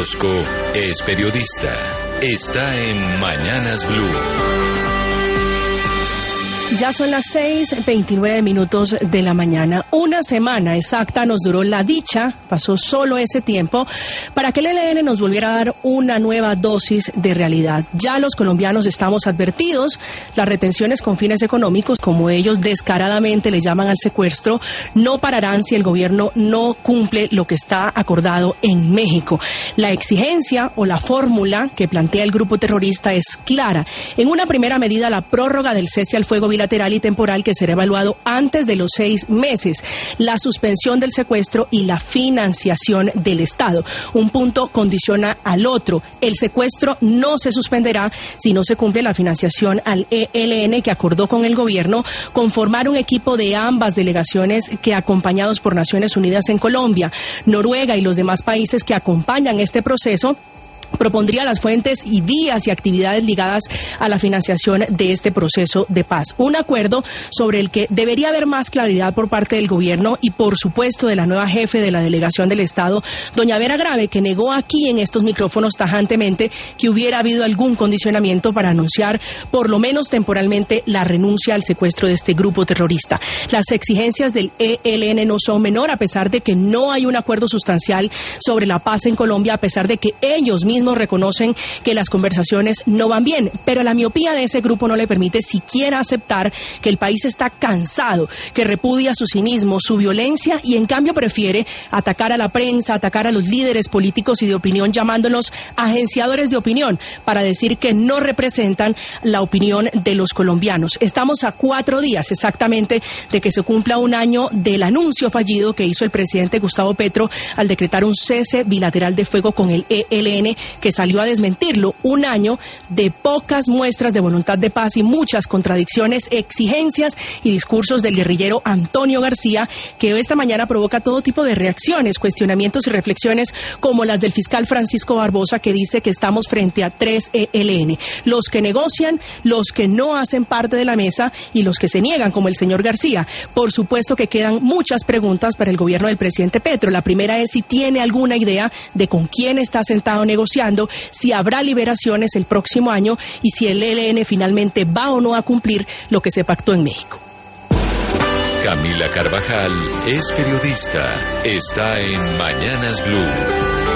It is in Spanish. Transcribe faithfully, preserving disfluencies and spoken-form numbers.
Orozco es periodista. Está en Mañanas Blue. Ya son las seis veintinueve minutos de la mañana. Una semana exacta nos duró la dicha, pasó solo ese tiempo, para que el E L N nos volviera a dar una nueva dosis de realidad. Ya los colombianos estamos advertidos, las retenciones con fines económicos, como ellos descaradamente le llaman al secuestro, no pararán si el gobierno no cumple lo que está acordado en México. La exigencia o la fórmula que plantea el grupo terrorista es clara. En una primera medida, la prórroga del cese al fuego bilateral y temporal que será evaluado antes de los seis meses, la suspensión del secuestro y la financiación del Estado. Un punto condiciona al otro. El secuestro no se suspenderá si no se cumple la financiación al E L N, que acordó con el gobierno conformar un equipo de ambas delegaciones que, acompañados por Naciones Unidas en Colombia, Noruega y los demás países que acompañan este proceso, propondría las fuentes y vías y actividades ligadas a la financiación de este proceso de paz. Un acuerdo sobre el que debería haber más claridad por parte del gobierno y, por supuesto, de la nueva jefe de la delegación del Estado, doña Vera Grave, que negó aquí en estos micrófonos tajantemente que hubiera habido algún condicionamiento para anunciar, por lo menos temporalmente, la renuncia al secuestro de este grupo terrorista. Las exigencias del E L N no son menor, a pesar de que no hay un acuerdo sustancial sobre la paz en Colombia, a pesar de que ellos mismos reconocen que las conversaciones no van bien, pero la miopía de ese grupo no le permite siquiera aceptar que el país está cansado, que repudia su cinismo, su violencia, y en cambio prefiere atacar a la prensa, atacar a los líderes políticos y de opinión, llamándolos agenciadores de opinión, para decir que no representan la opinión de los colombianos. Estamos a cuatro días exactamente de que se cumpla un año del anuncio fallido que hizo el presidente Gustavo Petro al decretar un cese bilateral de fuego con el E L N, que salió a desmentirlo. Un año de pocas muestras de voluntad de paz y muchas contradicciones, exigencias y discursos del guerrillero Antonio García, que esta mañana provoca todo tipo de reacciones, cuestionamientos y reflexiones, como las del fiscal Francisco Barbosa, que dice que estamos frente a tres E L N: los que negocian, los que no hacen parte de la mesa y los que se niegan, como el señor García. Por supuesto que quedan muchas preguntas para el gobierno del presidente Petro. La primera es si tiene alguna idea de con quién está sentado negociando, si habrá liberaciones el próximo año y si el E L N finalmente va o no a cumplir lo que se pactó en México. Camila Carvajal es periodista. Está en Mañanas Blue.